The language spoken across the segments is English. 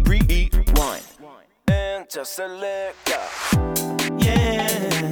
rewind, and just select. Yeah.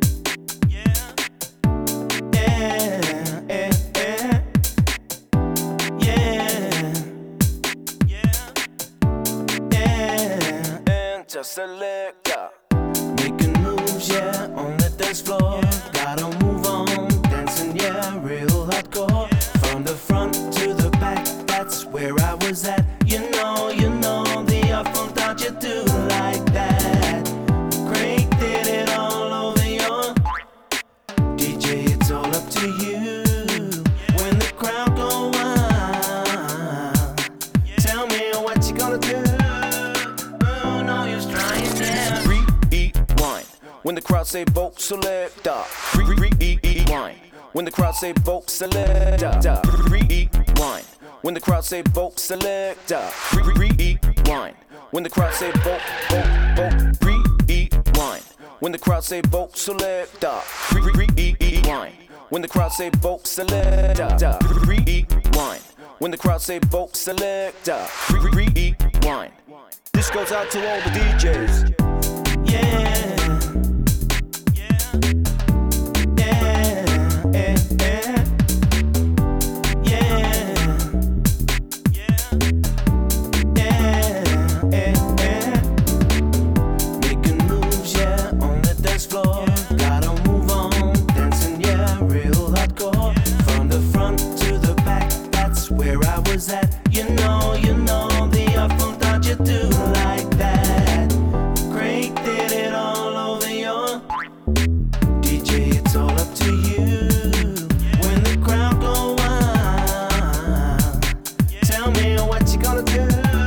Just select, making moves, yeah, on the dance floor. Gotta move on, dancing, yeah, real hardcore. From the front to the back, that's where I was at. You know, the up front that you do like that. Craig did it all over your DJ, it's all up to you. When the crowd go wild, tell me what you gonna do. When the crowd say vote selector, rewind. When the crowd say vote selector, rewind. When the crowd say vote selector, rewind. When the crowd say vote, rewind. When the crowd say vote selector, rewind. When the crowd say vote selector, rewind. When the crowd say vote selector, rewind. This goes out to all the DJs. Yeah. You know, the up front that you do like that. Craig did it all over your DJ, it's all up to you. When the crowd go wild, tell me what you gonna do.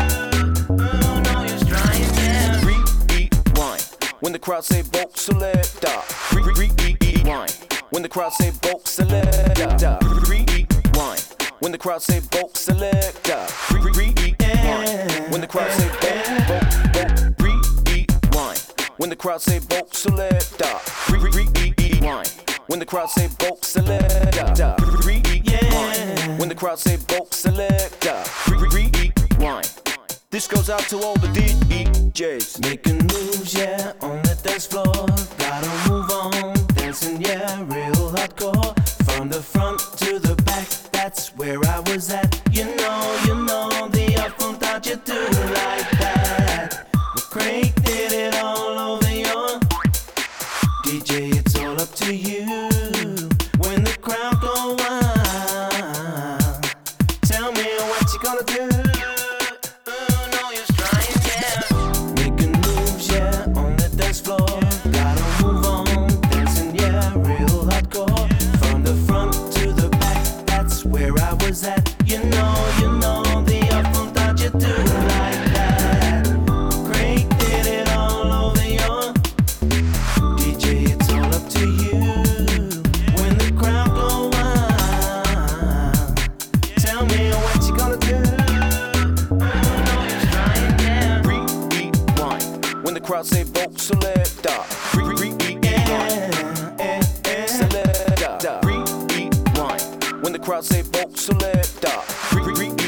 Oh no, you're trying now. Rewind. When the crowd say vote selector, rewind. When the crowd say vote selector, rewind. When the crowd say vote selector, rewind. When the crowd say vote, rewind. When the crowd say vote selector, rewind. When the crowd say vote selector, rewind. When the crowd say vote selector, rewind. This goes out to all the DJs. Making moves, yeah, on the dance floor. Gotta move on, dancing, yeah, real hardcore. From the front to the back, that's where I was at. You know, the up front that you do like that. Well, Craig did it all over your DJ, it's all up to you. When the crowd go wild, tell me what you gonna do. Oh no, you're trying, yeah. Making moves, yeah, on the dance floor. Gotta move on, dancing, yeah, real hardcore. From the front to the back, that's where I was at. You know, the up front that you do like that. Craig did it all over your DJ, it's all up to you. When the crowd go wild, tell me what you gonna do. Oh no, you're trying now. Rewind. When the crowd say vote selector, rewind. Selector, rewind. When the crowd say vote selector, rewind.